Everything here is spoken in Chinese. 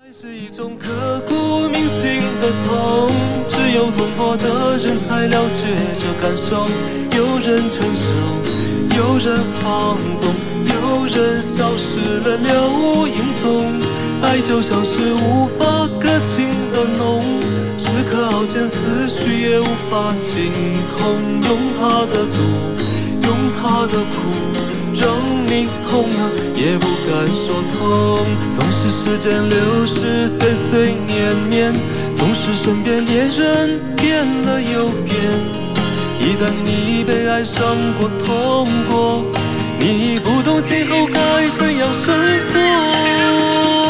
是一种刻骨铭心的痛，只有痛过的人才了解这感受。有人承受，有人放纵，有人消失了了无影踪。爱就像是无法割清的脓，时刻熬煎思绪也无法清空。用它的毒，用它的苦，让你痛了也不敢说痛。总是时间流逝，岁岁年年，总是身边恋人变了又变。一旦你被爱上过痛过，你不懂今后该怎样生活。